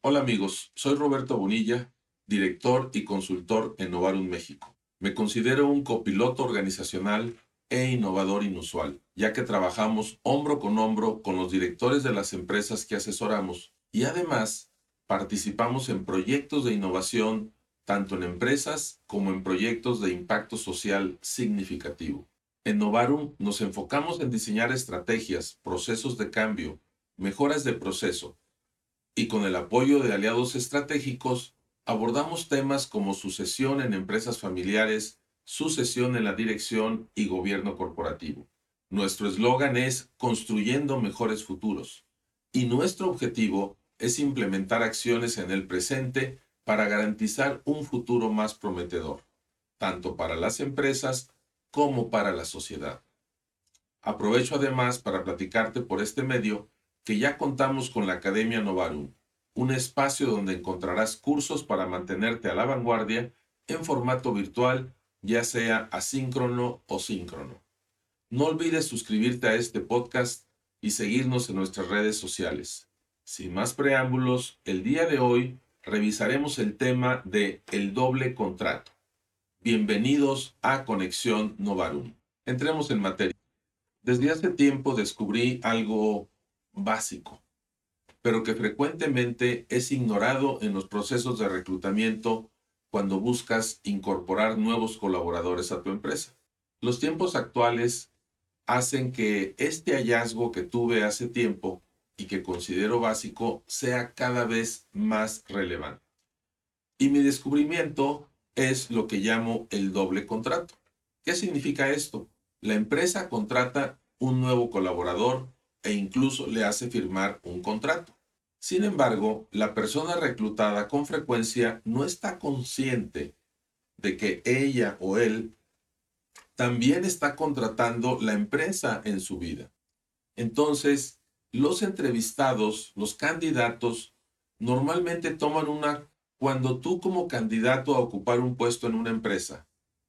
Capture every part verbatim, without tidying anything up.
Hola amigos, soy Roberto Bonilla, director y consultor en Novarum México. Me considero un copiloto organizacional e innovador inusual, ya que trabajamos hombro con hombro con los directores de las empresas que asesoramos y además participamos en proyectos de innovación tanto en empresas como en proyectos de impacto social significativo. En Novarum nos enfocamos en diseñar estrategias, procesos de cambio, mejoras de proceso, y con el apoyo de aliados estratégicos, abordamos temas como sucesión en empresas familiares, sucesión en la dirección y gobierno corporativo. Nuestro eslogan es Construyendo Mejores Futuros, y nuestro objetivo es implementar acciones en el presente para garantizar un futuro más prometedor, tanto para las empresas como para la sociedad. Aprovecho además para platicarte por este medio que ya contamos con la Academia Novarum, un espacio donde encontrarás cursos para mantenerte a la vanguardia en formato virtual, ya sea asíncrono o síncrono. No olvides suscribirte a este podcast y seguirnos en nuestras redes sociales. Sin más preámbulos, el día de hoy revisaremos el tema de el doble contrato. Bienvenidos a Conexión Novarum. Entremos en materia. Desde hace tiempo descubrí algo básico, pero que frecuentemente es ignorado en los procesos de reclutamiento cuando buscas incorporar nuevos colaboradores a tu empresa. Los tiempos actuales hacen que este hallazgo que tuve hace tiempo y que considero básico sea cada vez más relevante. Y mi descubrimiento es lo que llamo el doble contrato. ¿Qué significa esto? La empresa contrata un nuevo colaborador e incluso le hace firmar un contrato. Sin embargo, la persona reclutada con frecuencia no está consciente de que ella o él también está contratando la empresa en su vida. Entonces, los entrevistados, los candidatos, normalmente toman una... Cuando tú como candidato a ocupar un puesto en una empresa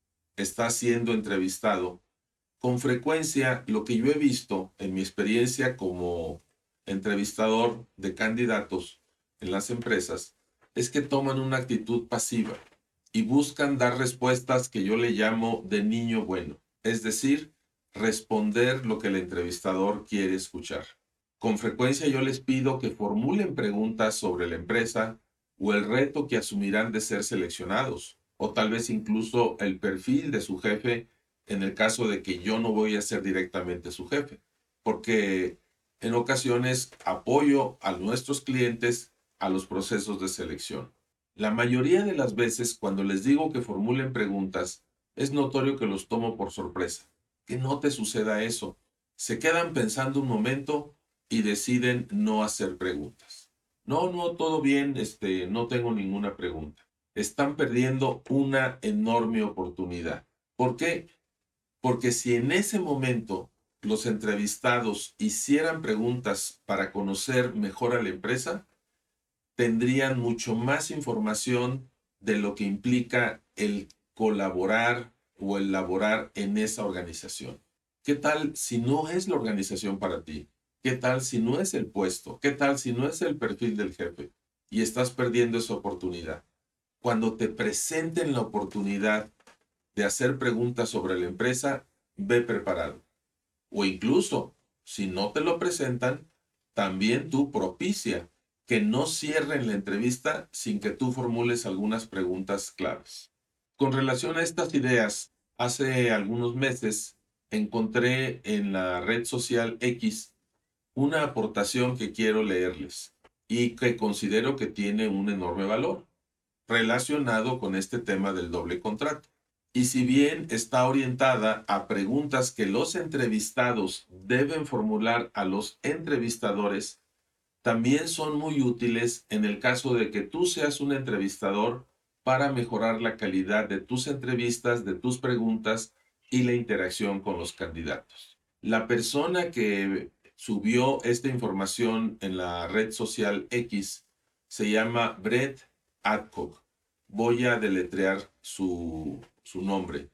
estás siendo entrevistado, con frecuencia lo que yo he visto en mi experiencia como entrevistador de candidatos en las empresas es que toman una actitud pasiva y buscan dar respuestas que yo le llamo de niño bueno, es decir, responder lo que el entrevistador quiere escuchar. Con frecuencia yo les pido que formulen preguntas sobre la empresa o el reto que asumirán de ser seleccionados, o tal vez incluso el perfil de su jefe en el caso de que yo no voy a ser directamente su jefe, porque en ocasiones apoyo a nuestros clientes a los procesos de selección. La mayoría de las veces cuando les digo que formulen preguntas, es notorio que los tomo por sorpresa. Que no te suceda eso. Se quedan pensando un momento y deciden no hacer preguntas. No, no, todo bien, este, no tengo ninguna pregunta. Están perdiendo una enorme oportunidad. ¿Por qué? Porque si en ese momento los entrevistados hicieran preguntas para conocer mejor a la empresa, tendrían mucho más información de lo que implica el colaborar o el laborar en esa organización. ¿Qué tal si no es la organización para ti? ¿Qué tal si no es el puesto? ¿Qué tal si no es el perfil del jefe? Y estás perdiendo esa oportunidad. Cuando te presenten la oportunidad de hacer preguntas sobre la empresa, ve preparado. O incluso, si no te lo presentan, también tú propicia que no cierren la entrevista sin que tú formules algunas preguntas claves. Con relación a estas ideas, hace algunos meses encontré en la red social X una aportación que quiero leerles y que considero que tiene un enorme valor relacionado con este tema del doble contrato. Y si bien está orientada a preguntas que los entrevistados deben formular a los entrevistadores, también son muy útiles en el caso de que tú seas un entrevistador para mejorar la calidad de tus entrevistas, de tus preguntas y la interacción con los candidatos. La persona que subió esta información en la red social X se llama Brett Adcock. Voy a deletrear su, su nombre.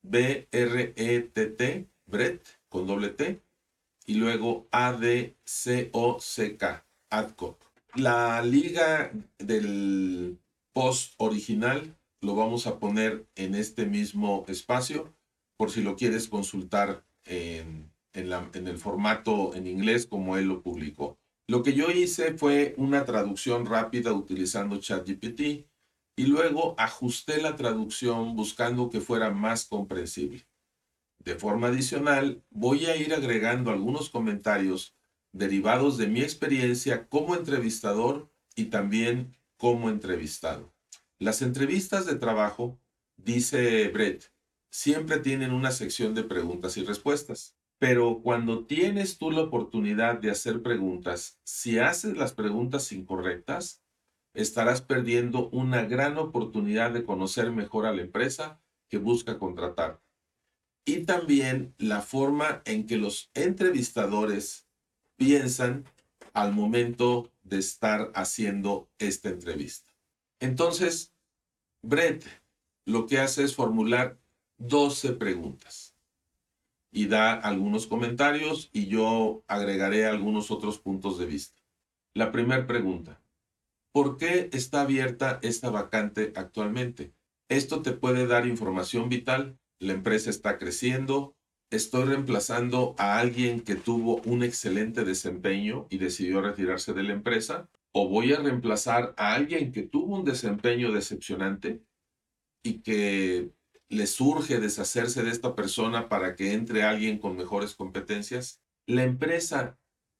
B R E T T, Brett, con doble T, y luego A D C O C K, Adcock. La liga del post original lo vamos a poner en este mismo espacio por si lo quieres consultar en, en, la, en el formato en inglés como él lo publicó. Lo que yo hice fue una traducción rápida utilizando ChatGPT y luego ajusté la traducción buscando que fuera más comprensible. De forma adicional, voy a ir agregando algunos comentarios derivados de mi experiencia como entrevistador y también como entrevistado. Las entrevistas de trabajo, dice Brett, siempre tienen una sección de preguntas y respuestas. Pero cuando tienes tú la oportunidad de hacer preguntas, si haces las preguntas incorrectas, estarás perdiendo una gran oportunidad de conocer mejor a la empresa que busca contratar. Y también la forma en que los entrevistadores piensan al momento de estar haciendo esta entrevista. Entonces, Brett lo que hace es formular doce preguntas y da algunos comentarios y yo agregaré algunos otros puntos de vista. La primera pregunta: ¿por qué está abierta esta vacante actualmente? Esto te puede dar información vital. La empresa está creciendo. Estoy reemplazando a alguien que tuvo un excelente desempeño y decidió retirarse de la empresa. O voy a reemplazar a alguien que tuvo un desempeño decepcionante y que le surge deshacerse de esta persona para que entre alguien con mejores competencias. La empresa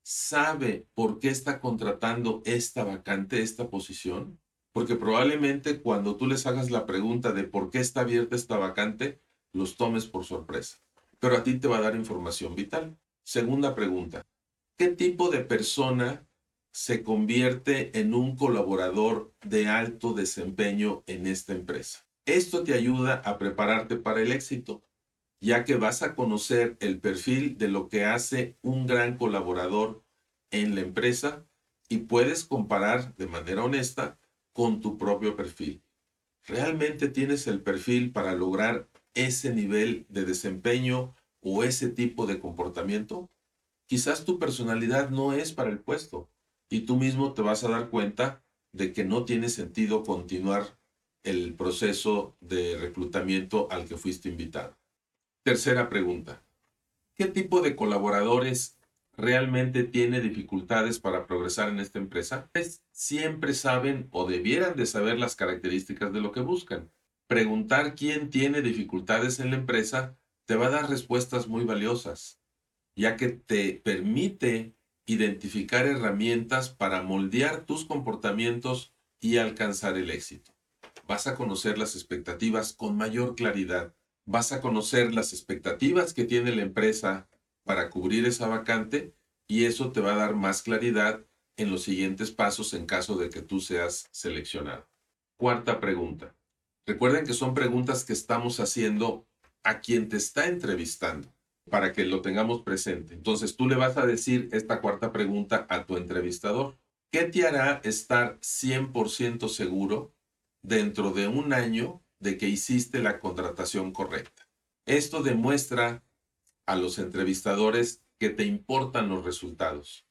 sabe por qué está contratando esta vacante, esta posición, porque probablemente cuando tú les hagas la pregunta de por qué está abierta esta vacante, los tomes por sorpresa. Pero a ti te va a dar información vital. Segunda pregunta: ¿qué tipo de persona se convierte en un colaborador de alto desempeño en esta empresa? Esto te ayuda a prepararte para el éxito, ya que vas a conocer el perfil de lo que hace un gran colaborador en la empresa y puedes comparar de manera honesta con tu propio perfil. ¿Realmente tienes el perfil para lograr ese nivel de desempeño o ese tipo de comportamiento? Quizás tu personalidad no es para el puesto y tú mismo te vas a dar cuenta de que no tiene sentido continuar el proceso de reclutamiento al que fuiste invitado. Tercera pregunta: ¿qué tipo de colaboradores realmente tiene dificultades para progresar en esta empresa? Pues siempre saben o debieran de saber las características de lo que buscan. Preguntar quién tiene dificultades en la empresa te va a dar respuestas muy valiosas, ya que te permite identificar herramientas para moldear tus comportamientos y alcanzar el éxito. Vas a conocer las expectativas con mayor claridad. Vas a conocer las expectativas que tiene la empresa para cubrir esa vacante y eso te va a dar más claridad en los siguientes pasos en caso de que tú seas seleccionado. Cuarta pregunta. Recuerden que son preguntas que estamos haciendo a quien te está entrevistando para que lo tengamos presente. Entonces tú le vas a decir esta cuarta pregunta a tu entrevistador: ¿qué te hará estar cien por ciento seguro dentro de un año de que hiciste la contratación correcta? Esto demuestra a los entrevistadores que te importan los resultados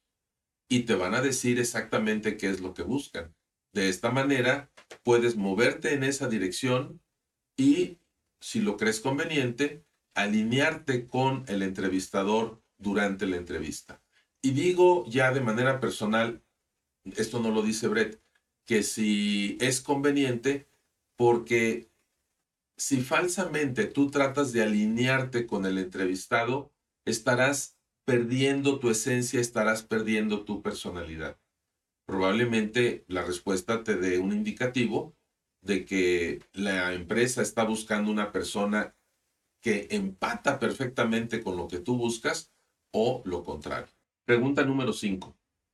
y te van a decir exactamente qué es lo que buscan. De esta manera puedes moverte en esa dirección y, si lo crees conveniente, alinearte con el entrevistador durante la entrevista. Y digo ya de manera personal, esto no lo dice Brett, que si es conveniente, porque si falsamente tú tratas de alinearte con el entrevistado, estarás perdiendo tu esencia, estarás perdiendo tu personalidad. Probablemente la respuesta te dé un indicativo de que la empresa está buscando una persona que empata perfectamente con lo que tú buscas o lo contrario. Pregunta número cinco.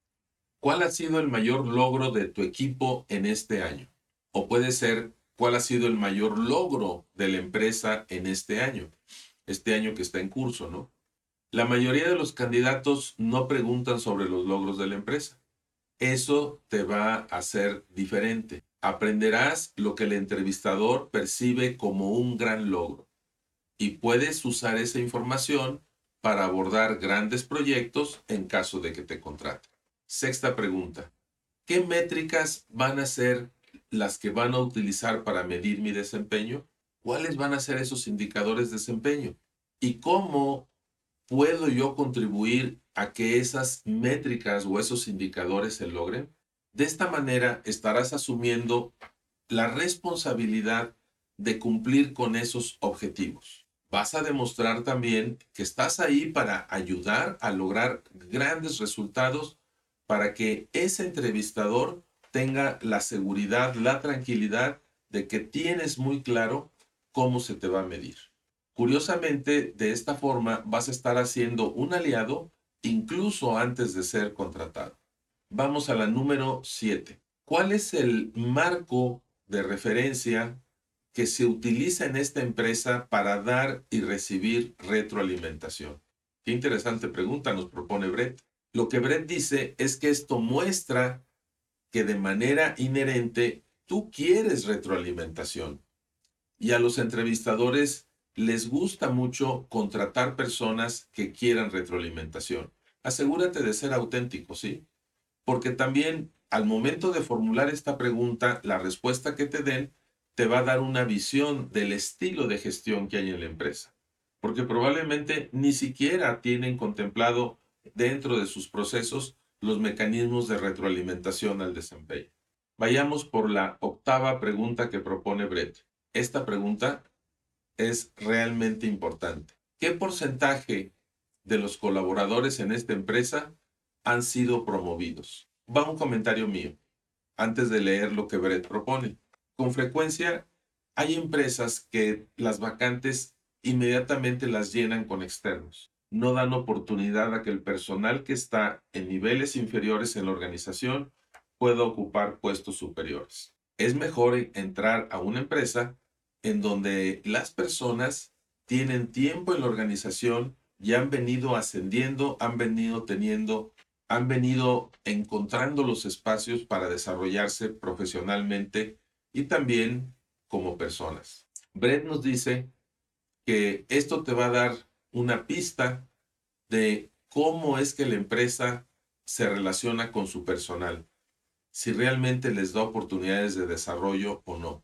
¿Cuál ha sido el mayor logro de tu equipo en este año? O puede ser, ¿cuál ha sido el mayor logro de la empresa en este año? Este año que está en curso, ¿no? La mayoría de los candidatos no preguntan sobre los logros de la empresa. Eso te va a hacer diferente. Aprenderás lo que el entrevistador percibe como un gran logro y puedes usar esa información para abordar grandes proyectos en caso de que te contraten. Sexta pregunta. ¿Qué métricas van a ser las que van a utilizar para medir mi desempeño? ¿Cuáles van a ser esos indicadores de desempeño? ¿Y cómo puedo yo contribuir a que esas métricas o esos indicadores se logren? De esta manera estarás asumiendo la responsabilidad de cumplir con esos objetivos. Vas a demostrar también que estás ahí para ayudar a lograr grandes resultados para que ese entrevistador tenga la seguridad, la tranquilidad de que tienes muy claro cómo se te va a medir. Curiosamente, de esta forma vas a estar haciendo un aliado incluso antes de ser contratado. Vamos a la número siete. ¿Cuál es el marco de referencia que se utiliza en esta empresa para dar y recibir retroalimentación? Qué interesante pregunta nos propone Brett. Lo que Brett dice es que esto muestra que de manera inherente tú quieres retroalimentación. Y a los entrevistadores les gusta mucho contratar personas que quieran retroalimentación. Asegúrate de ser auténtico, ¿sí? Porque también al momento de formular esta pregunta, la respuesta que te den te va a dar una visión del estilo de gestión que hay en la empresa. Porque probablemente ni siquiera tienen contemplado dentro de sus procesos los mecanismos de retroalimentación al desempeño. Vayamos por la octava pregunta que propone Brett. Esta pregunta es realmente importante. ¿Qué porcentaje de los colaboradores en esta empresa han sido promovidos? Va un comentario mío antes de leer lo que Brett propone. Con frecuencia hay empresas que las vacantes inmediatamente las llenan con externos. No dan oportunidad a que el personal que está en niveles inferiores en la organización pueda ocupar puestos superiores. Es mejor entrar a una empresa en donde las personas tienen tiempo en la organización y han venido ascendiendo, han venido teniendo, han venido encontrando los espacios para desarrollarse profesionalmente y también como personas. Brett nos dice que esto te va a dar una pista de cómo es que la empresa se relaciona con su personal, si realmente les da oportunidades de desarrollo o no.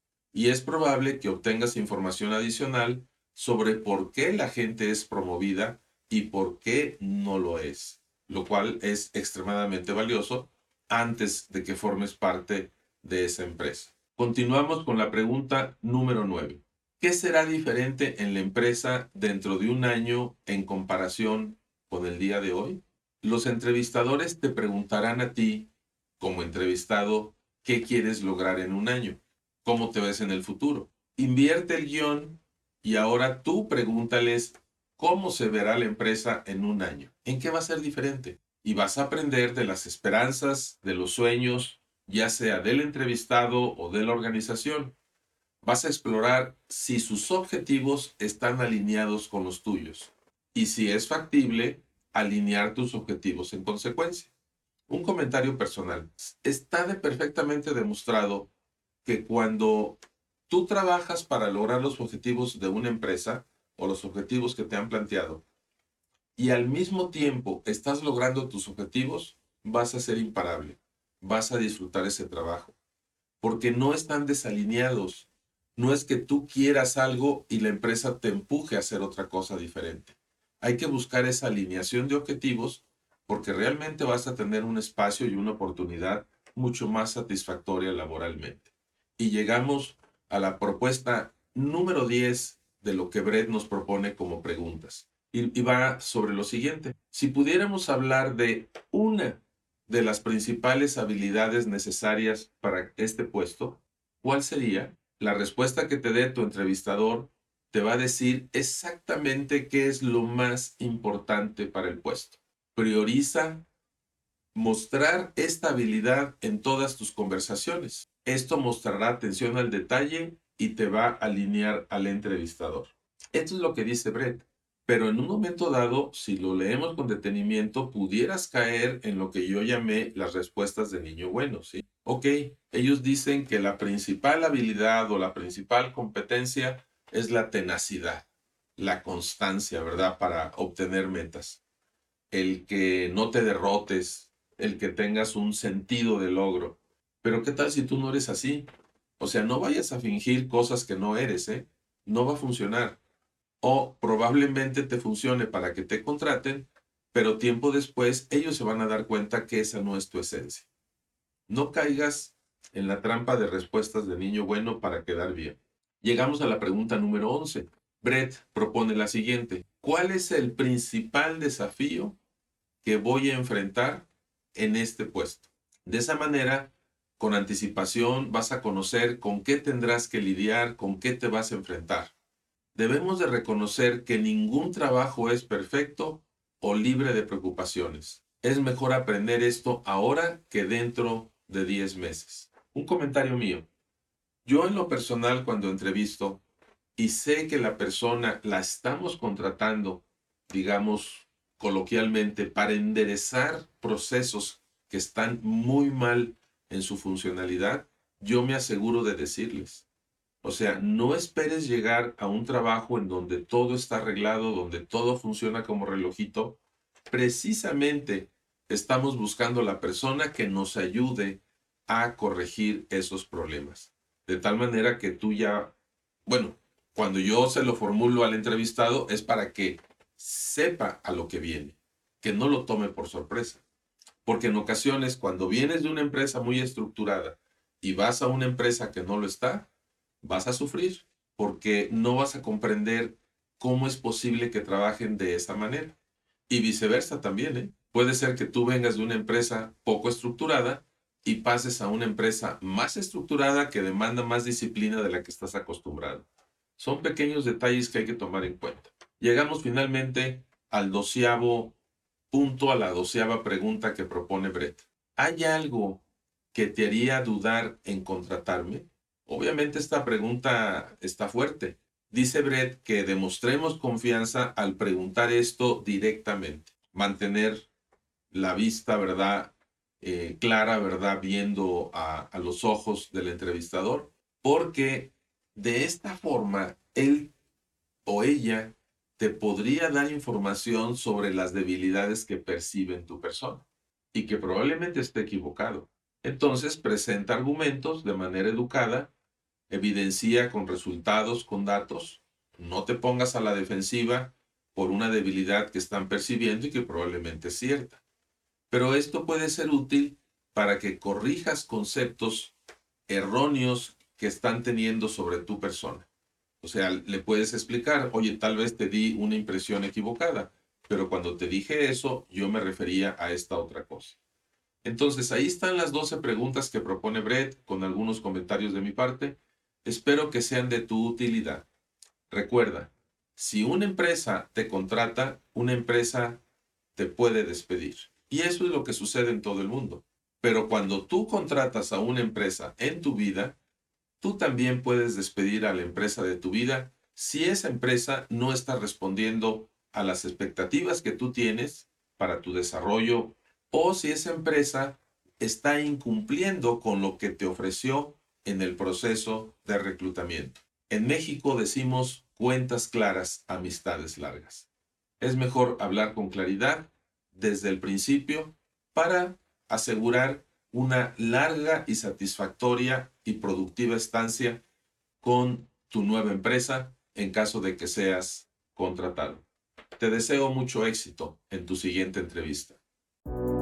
Y es probable que obtengas información adicional sobre por qué la gente es promovida y por qué no lo es, lo cual es extremadamente valioso antes de que formes parte de esa empresa. Continuamos con la pregunta número nueve. ¿Qué será diferente en la empresa dentro de un año en comparación con el día de hoy? Los entrevistadores te preguntarán a ti, como entrevistado, ¿qué quieres lograr en un año? ¿Cómo te ves en el futuro? Invierte el guión y ahora tú pregúntales cómo se verá la empresa en un año. ¿En qué va a ser diferente? Y vas a aprender de las esperanzas, de los sueños, ya sea del entrevistado o de la organización. Vas a explorar si sus objetivos están alineados con los tuyos y si es factible alinear tus objetivos en consecuencia. Un comentario personal. Está de perfectamente demostrado que cuando tú trabajas para lograr los objetivos de una empresa o los objetivos que te han planteado y al mismo tiempo estás logrando tus objetivos, vas a ser imparable, vas a disfrutar ese trabajo, porque no están desalineados. No es que tú quieras algo y la empresa te empuje a hacer otra cosa diferente. Hay que buscar esa alineación de objetivos porque realmente vas a tener un espacio y una oportunidad mucho más satisfactoria laboralmente. Y llegamos a la propuesta número diez de lo que Brett nos propone como preguntas. Y, y va sobre lo siguiente. Si pudiéramos hablar de una de las principales habilidades necesarias para este puesto, ¿cuál sería? La respuesta que te dé tu entrevistador te va a decir exactamente qué es lo más importante para el puesto. Prioriza mostrar esta habilidad en todas tus conversaciones. Esto mostrará atención al detalle y te va a alinear al entrevistador. Esto es lo que dice Brett. Pero en un momento dado, si lo leemos con detenimiento, pudieras caer en lo que yo llamé las respuestas de niño bueno, ¿sí? Ok, ellos dicen que la principal habilidad o la principal competencia es la tenacidad, la constancia, ¿verdad? Para obtener metas. El que no te derrotes, el que tengas un sentido de logro. Pero ¿qué tal si tú no eres así? O sea, no vayas a fingir cosas que no eres, ¿eh? No va a funcionar. O probablemente te funcione para que te contraten, pero tiempo después ellos se van a dar cuenta que esa no es tu esencia. No caigas en la trampa de respuestas de niño bueno para quedar bien. Llegamos a la pregunta número once. Brett propone la siguiente. ¿Cuál es el principal desafío que voy a enfrentar en este puesto? De esa manera, con anticipación vas a conocer con qué tendrás que lidiar, con qué te vas a enfrentar. Debemos de reconocer que ningún trabajo es perfecto o libre de preocupaciones. Es mejor aprender esto ahora que dentro de diez meses. Un comentario mío. Yo en lo personal cuando entrevisto y sé que la persona la estamos contratando, digamos coloquialmente, para enderezar procesos que están muy mal en su funcionalidad, yo me aseguro de decirles. O sea, no esperes llegar a un trabajo en donde todo está arreglado, donde todo funciona como relojito. Precisamente estamos buscando la persona que nos ayude a corregir esos problemas. De tal manera que tú ya, bueno, cuando yo se lo formulo al entrevistado es para que sepa a lo que viene, que no lo tome por sorpresa. Porque en ocasiones, cuando vienes de una empresa muy estructurada y vas a una empresa que no lo está, vas a sufrir porque no vas a comprender cómo es posible que trabajen de esa manera. Y viceversa también, ¿eh? Puede ser que tú vengas de una empresa poco estructurada y pases a una empresa más estructurada que demanda más disciplina de la que estás acostumbrado. Son pequeños detalles que hay que tomar en cuenta. Llegamos finalmente al doceavo punto, a la doceava pregunta que propone Brett. ¿Hay algo que te haría dudar en contratarme? Obviamente esta pregunta está fuerte. Dice Brett que demostremos confianza al preguntar esto directamente. Mantener la vista, ¿verdad? Eh, clara, ¿verdad? Viendo a, a los ojos del entrevistador. Porque de esta forma, él o ella te podría dar información sobre las debilidades que percibe en tu persona y que probablemente esté equivocado. Entonces, presenta argumentos de manera educada, evidencia con resultados, con datos. No te pongas a la defensiva por una debilidad que están percibiendo y que probablemente es cierta. Pero esto puede ser útil para que corrijas conceptos erróneos que están teniendo sobre tu persona. O sea, le puedes explicar, oye, tal vez te di una impresión equivocada, pero cuando te dije eso, yo me refería a esta otra cosa. Entonces, ahí están las doce preguntas que propone Brett, con algunos comentarios de mi parte. Espero que sean de tu utilidad. Recuerda, si una empresa te contrata, una empresa te puede despedir. Y eso es lo que sucede en todo el mundo. Pero cuando tú contratas a una empresa en tu vida, tú también puedes despedir a la empresa de tu vida si esa empresa no está respondiendo a las expectativas que tú tienes para tu desarrollo o si esa empresa está incumpliendo con lo que te ofreció en el proceso de reclutamiento. En México decimos cuentas claras, amistades largas. Es mejor hablar con claridad desde el principio para asegurar una larga y satisfactoria y productiva estancia con tu nueva empresa en caso de que seas contratado. Te deseo mucho éxito en tu siguiente entrevista.